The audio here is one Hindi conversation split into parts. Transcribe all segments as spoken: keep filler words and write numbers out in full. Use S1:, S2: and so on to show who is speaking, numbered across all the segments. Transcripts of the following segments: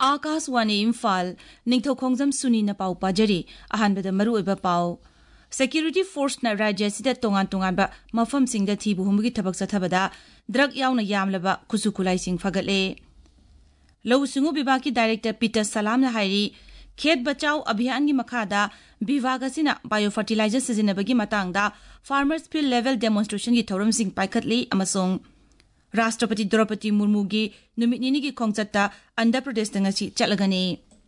S1: आकाशवाणी इम्फाल निंगथौखोंजम सुनी न पाउ पाजरी अहानबद मरु ओइबा पाउ सेक्यूरिटी फोर्स न राज्य सिदा तोंगान तोंगानबा मफम सिंगदा थीबु हुमगी थबक चथबदा ड्रग यावना यामलबा खुसु खुलाई सिंग फगले लौ सिंगु विभाग की डायरेक्टर पीटर सलाम न हाइरी खेत बचाओ अभियान की मखादा विभाग असिना बायो फर्टिलाइजर सिजनबगी मतांगदा फार्मर्स फील्ड लेवल डेमोन्स्ट्रेशन की थौरम सिंग पाइखतली अमसोंग राष्ट्रपति द्रौपदी मुर्मू की नुमित निनी की खोंगचत्ता आंध्र प्रदेश तंगसी चलगने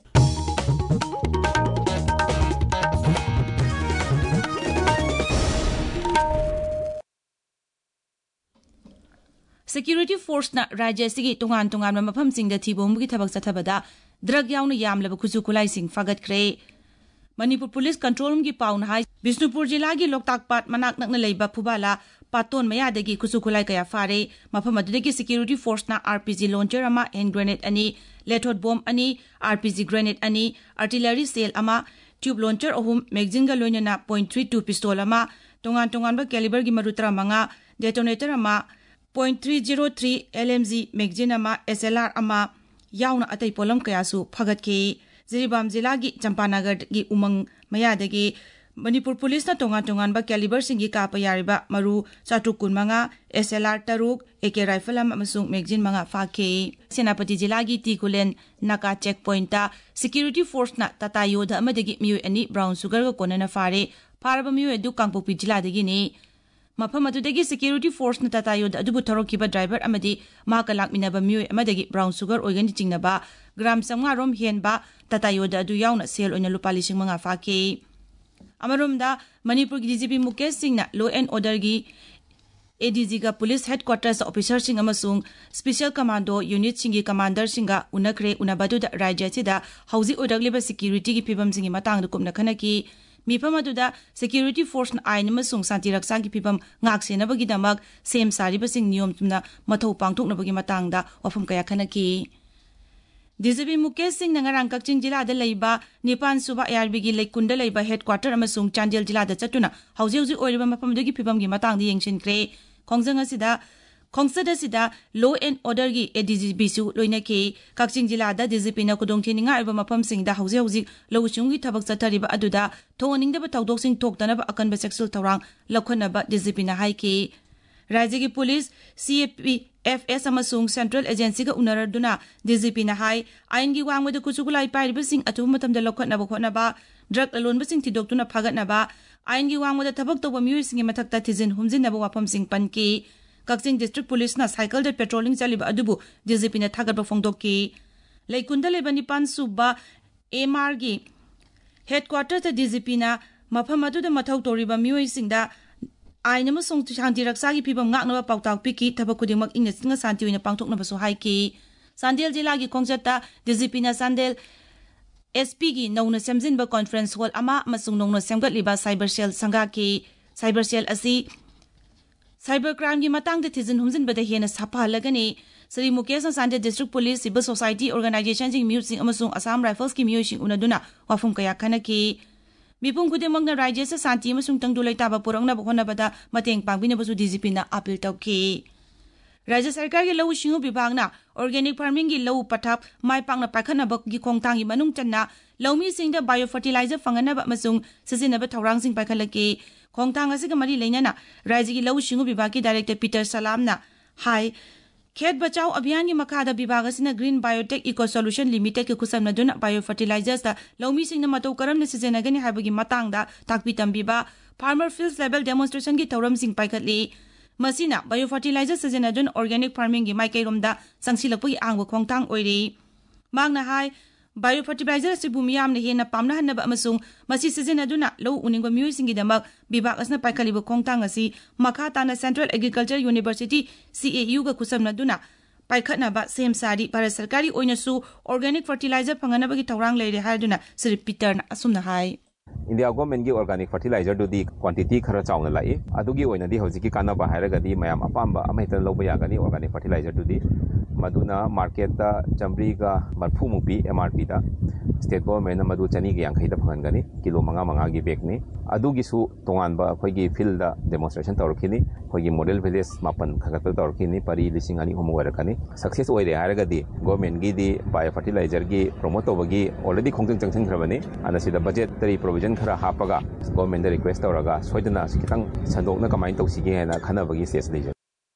S1: सिक्यूरिटी फोर्स न राज्य सिगी तोंगान तोंगान मफम सिंगदा थीबोमगी थबक चथबदा ड्रग यावना यामलब खुसु खुलाई सिंग फगतख्रे मणिपुर पुलिस कंट्रोल रूम की पाउन हाई बिष्णुपुर जिला की लोकताक पाट मनाक नकना लेबा फुबाला पातोन मयादगी खुसु खुलाई कया फारे मफम अदुदगी सिक्यूरिटी फोर्स ना आरपीजी लॉन्चर अमा हैंड ग्रेनेड अनि लेथोड बॉम्ब अनि आरपीजी ग्रेनेड अनि आर्टिलरी सेल अमा ट्यूब लॉन्चर अहुम मैगजीन गा लोइना पॉइंट थ्री टू पिस्तौल अमा तोंगान तोंगान कैलिबर की मरुतरा मंगा डेटोनेटर अमा point three zero three LMG magazine अमा एसएलआर अमा याउना अतै पोलम कयासु फगतके जिरीबाम जिला की चंपानगर की उमंग मयादगी मणिपुर पुलिस तोंगान तोंगान कैलिबर सिंगी काप यारिबा मरु चाटुक कुनमंगा एसएलआर तरुक एके राइफल अमसुंग मैगजीन मंगा फाखे सेनापति जिला की टीकुलेन नाका चेक पॉइंट सिक्यूरिटी फोर्स ना टाटा योधा अमदगी मियो अनि ब्राउन शुगर को कोनना फारे फारबा मियो एदु कांगपोपी जिला दगिनी मफम अदुदगी सिक्यूरिटी फोर्स न टाटा योधा अदुबु थरोकिबा ड्राइवर अमदी माका लाकमिनबा मियो अमदगी ब्राउन शुगर ओइगन चिंगनबा ग्राम संगा रोम हेनबा टाटा योधा अदु याउना सेल ओइना लुपा लिसिंग मंगा फाखे अमरोमदा मणिपुर की DGP Mukesh Singh law and order की एडीजी का पुलिस हेडक्वार्टर्स ऑफिसर सिंह अमसुंग स्पेशल कमांडो यूनिट सिंह कमांडर सिंह उनखरे उनबदुदा राज्य सिदा हौजी ओडगलिबा सिक्यूरिटी की फिबम सिंह मतंग कुमना खनकी मिफम अदुदा सिक्यूरिटी फोर्स आइन अमसुंग शांति रक्षा की फिबम ngaksenabagidamag सेम सारिबा सिंह नियम तुमना मथौ पांगथोकनबगी मतंगदा वफम कया खनकी डीजीपी मुकेश सिंह नंगरांग कक्चिंग जिला द लैबा निपान सुबा एआरबी की लेकुंड लैबा हेडक्वार्टर अमसुंग चांदेल जिला द चटुना हौजे हौजे ओइरबा मफमदगी फिबम की मतंग येंगसिनख्रे खोंजंग असिदा खोंगसद असिदा लॉ एंड ऑर्डर की एडीजीपी सु लोइनके कक्चिंग जिला द डीजीपी न कुदोंथिनिंगा अरबा मफम सिंह द हौजे हौजे लौचुंग की थबक चथरिबा अदुदा थोनिंगदबा थौदोक सिंह थोक्तनबा अकनबा सेक्सुअल थौरांग लखनबा डीजीपी न हाइके राज्य की पुलिस सीएपी एफएस अमसुंग सेंट्रल एजेंसी का उनरदुना डीजीपी न हाई आइन की वांगमद कुसुकुलाई पाइरिबसिंग अथुब मतमद लखनबा खोनबा ड्रग अलोनबसिंग थिदोक्तुना फगतनबा आइन की वांगमद थबक तोबा मियुसिंग मथक्ता थिजिन हुमजिनबा वाफम सिंह पनकी कक्चिंग डिस्ट्रिक्ट पुलिस ना साइकिल दे पेट्रोलिंग चलिबा अदुबु डीजीपी न थागतबा फोंदोकी लेकुंद लेबा निपान सुबा एमआर की हेडक्वार्टर द डीजीपी ना मफम अदुदा मथौ तोरिबा मियुसिंगदा आइन अमसुंग शांति रक्षा की फिबम ngaknaba पाउताक पिकी थबक खुदिमक इंग सिंग शांति ओइना पांगथोकनबसु हाइकी सांदेल जिला की खोंगचत्ता डीजीपी ना सांदेल एसपी की नौना सेमजिनबा कॉन्फ्रेंस हॉल अमा अमसुंग नौना सेमगतलिबा साइबर सेल संगा की साइबर सेल असि साइबर क्राइम की मतंग दे थिजिन हुमजिनबदा हेना साफालगने श्री मुकेश सांदेल district police civil society organisation सिंग म्यूजिक अमसुंग असम राइफल्स की म्यूजिक उनदुना वाफुम कया खनकी मिपुम खुदेमकना राज्य से शांति अमसुंग तंगदु लैताबा पुरंगनबा होनबदा मतेंग पांगबिनबसु डीजीपी ना अपील तौकी राज्य सरकार के लौ सिंगु विभागना ऑर्गेनिक फार्मिंग की लौ पठाप माय पांगना पाखनबा की खोंगतांगी मनुंग चन्ना लौमी सिंगदा बायो फर्टिलाइजर फंगनबा अमसुंग सिजिनबा थौरांग सिंग पाखलके खोंगतांग असिगा मरी लेना राज्य की लौ सिंगु विभाग की डायरेक्टर पीटर सलामना हाई खेत बचाओ अभियान की मखादा विभाग असिना green biotech eco solution limited के खुसमनदुना बायो फर्टिलाइजर्स दा लौमी सिंगना मतौ करम सिजनगनी हाइबगी मतंगदा ताकपी तंबीबा फार्मर फील्ड लेवल डेमोन्स्ट्रेशन की थौरम सिंग पाइखतली मसीना बायो फर्टिलाइजर सिजनदुन ऑर्गेनिक फार्मिंग की माइकैरोमदा संगसिलपगी आंगबो खोंगतांग ओइरी मांगना हाई बायो फर्टिलाइजर सिबु मियामने हेना पामना हनबा अमसुंग मसी सिजनदुना लो उनिंगबा मियुसिंगीदमक विभाग असना पाइखलिबो खोंगतांग असि मखा ताना सेंट्रल एग्रीकल्चर यूनिवर्सिटी सीएयू गा खुसमनदुना पाइखतनबा सेम सारी भारत सरकारी ओइनसु ऑर्गेनिक फर्टिलाइजर फंगनबगी थौरांग लेरे हायदुना श्री पीटर असुमना हाई
S2: इंडिया गवर्नमेंट की ऑर्गेनिक फर्टिलाइजर दुदी क्वांटिटी खरा चावना लाई अदुगी ओइनदी हौजिकी कानबा हायरगदी मयाम अपाम्बा अमहेतन लौबा यागनी ऑर्गेनिक फर्टिलाइजर दुदी मदुना मार्केट दा चंबरी का मरफु मुपी एमआरपी दा state government madu chani gi yang khaida phangani kilo manga manga gi bag ni adu gi su tongan ba khoi gi field da demonstration tawrkini khoi gi model village mapan khagata tawrkini pari lising ani hom warakani success oire haraga di government gi di bio fertilizer gi promote obagi already khongjang changchang thrabani ana sida budget tari provision khara hapaga government da request tawraga soidana sikitang sandokna kamai tawsigi hena khanabagi stage leader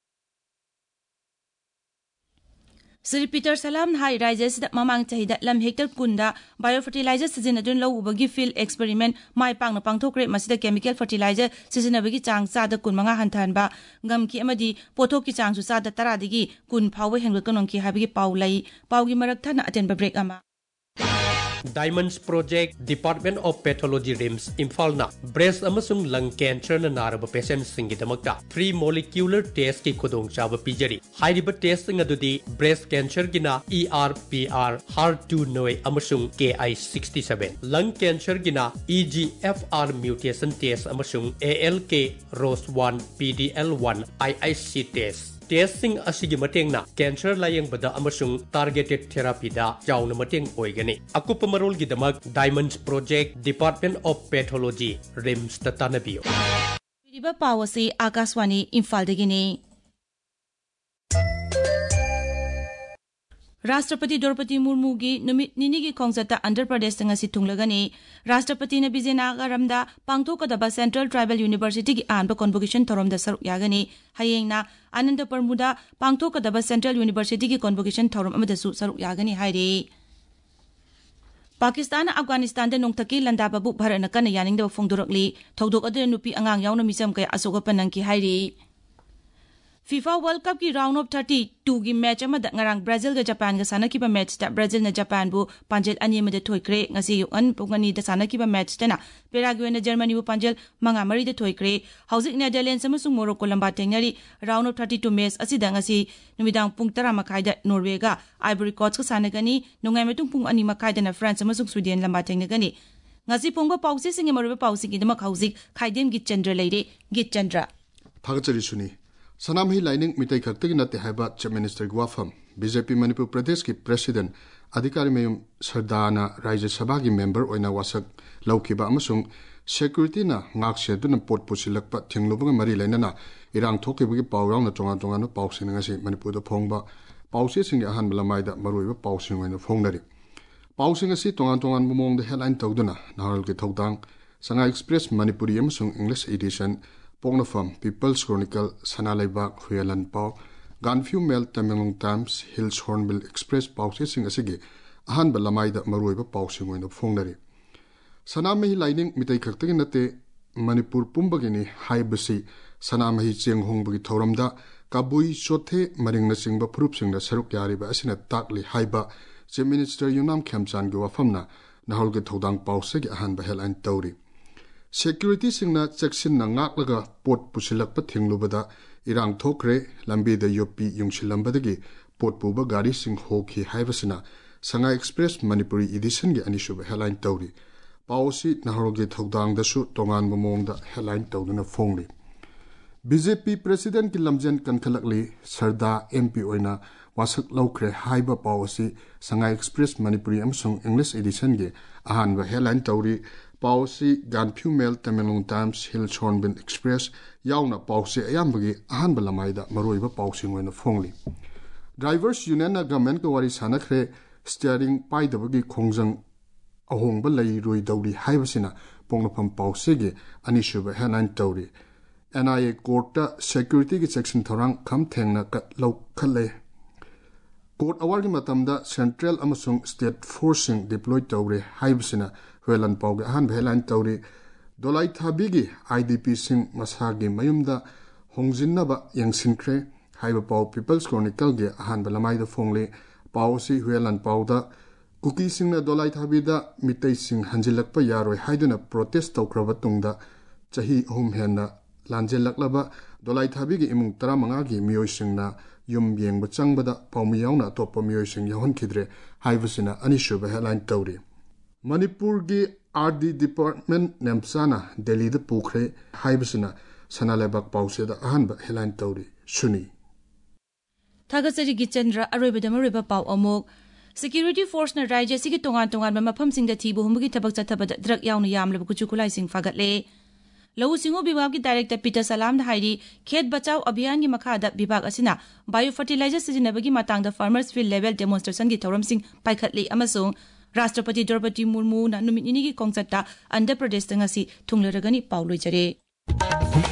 S1: Sri Peter Salam hai Rajas mamang chahida lam hector kunda biofertilizer season adun lo ubagi field experiment mai pang na pangthokre masida chemical fertilizer season abagi chang sa da kun manga hanthan ba ngam ki amadi pothok ki chang su sa da tara digi kun phawe hengwa kanong ki habigi paw lai paw gi marak thana aten ba break ama
S3: Diamonds Project Department of Pathology Rims Imphal na breast amasung lung cancer na naraba patient singi damakta three molecular test ki khudong chaba pijari hairiba test nga dudi breast cancer gina E R P R H E R two noi amasung K I sixty-seven lung cancer gina E G F R mutation test amasung A L K R O S one P D L one I I C test testing asigi mateng na cancer layang bada amasung targeted therapy da jauna mateng oigani akupa marol gi damak Diamonds Project Department of Pathology Rims tatanabiyo
S1: Riba Pawasi Akaswani Imphal degini Rashtrapati Draupadi Murmu gi numit nini gi khongjata Andhra Pradesh tanga si thunglagani Rashtrapati na Vizianagaramda pangthokadaba Central Tribal University gi anba convocation thorom da saruk yagani hayengna Anandapur muda pangthokadaba Central University gi convocation thorom amada su saruk yagani haire Pakistan Afghanistan da nongthaki landababu Bharat na kana yaningda phongdorakli thodok adu nupi angang yauna misam kai asoka panangki haire FIFA World Cup ki round of thirty-two gi match amada ngarang Brazil ga Japan ga sanakiba match ta Brazil na Japan bu panjel ani amada thoikre ngasi yuan pungani da sanakiba match tana Paraguay na Germany bu panjel manga mari da thoikre hauzik Netherlands amasung Morocco lamba tengnari round of thirty-two match asida ngasi numidang pung tara makai da Norway ga Ivory Coast ga sanagani nongai metung pung ani makai da na France amasung Sweden lamba tengnagani ngasi pungba pause singi maruba pause gi dama hauzik khaidem gi Chandra leire gi Chandra
S4: thagachari suni Sanam hi lining mitai khakti nate haiba Chief Minister Gwafam B J P Manipur Pradesh ki President Adhikari Mayum Sardana Rajya Sabha ki member oina wasak laukiba amasung security na ngak seduna pot pusilakpa thingluba mari lainana irang thokiba ki pawrang na tonga tonga no pawsing ngasi Manipur da phongba pawse sing ahan balamai da maruiba pawsing oina phongnari pawsing asi tonga tonga mumong da headline tawduna naral ki thawdang Sanga Express Manipuri amasung English edition Pongnafam People's Chronicle Sanalaibak Huyalan Pau Ganfew Mail Tamenglong Times Hills Hornbill Express Pause sing asigi ahan balamai da maruiba pausing oina phongnari Sanamahi lining mitai khakti nate Manipur pumbagini haibasi Sanamahi chenghongbagi thoramda kabui chothe maringna singba phurup singna saruk yariba asina takli haiba Chief Minister Yunam Khamchan gi wafamna nahol ge thodang pause gi ahan ba headline tawri Security singna cheksin na ngak laga pot pusilak pa thinglubada irang thokre lambi da yopi yungshilambadagi pot puba gari sing hoki haibasina Sanga Express Manipuri edition gi anishuba headline tawri pawsi naharoge thodang da su tongan momong da headline tawduna phongri B J P President ki lamjan kankhalakli Sarda M P oina wasak laukre haiba pawsi Sanga Express Manipuri amsung English edition gi ahan ba headline tawri Pawsi Ganfew Mail Tamenglong Times Hills Hornbill Express yauna pawsi ayambagi ahan balamai da maroiba pawsi ngoina phongli Drivers Union na government ko wari sanakre steering pai dabagi khongjang ahongba lai roi dawri haibasina pongnapam pawsi gi anishuba headline tawri N I A court ta security gi section thorang kham thengna ka law khale court awar gi matamda central amasung state forcing deployed tawre haibasina Huelan Pauge ahan Headline Tawri Dolai Thabigi I D P sing masagi mayumda hongjinnaba yangsinkre haiba Pau People's Chronicle ge ahan balamai da phongle Pausi Huelan Pauda Kuki singna Dolai Thabida mitai sing hanjilakpa yaroi haiduna protest tawkraba tungda chahi hum henna lanjelaklaba Dolai Thabigi imung taramanga gi miyoi singna yum yengba changbada paumiyawna topa miyoi sing yahon khidre haibasina anishuba Headline Tawri Manipur gi R D Department Nemsana Delhi da pukre haibasina Sanalaibak pause da ahanba headline tawri suni
S1: Thagasari gi Chandra aroiba da mariba paw amok Security Force na Rajya Sigi Tongan Tongan Mafamsingda Thibu Humbugi Tabak Chatabada Drug Yaunu Yamlaba Kuchu Kulaising Fagatle. Lau Singo Bibag ki Director Peter Salam da hairi Khet Bachao Abhiyan gi makhada Bibag asina biofertilizer sizinabagi matangda farmers field level demonstration gi thauramsing paikhatli amasung Rashtrapati Draupadi Murmu na numit nini gi kongchatta Andhra Pradesh ngasi thungleragani pauloi jare.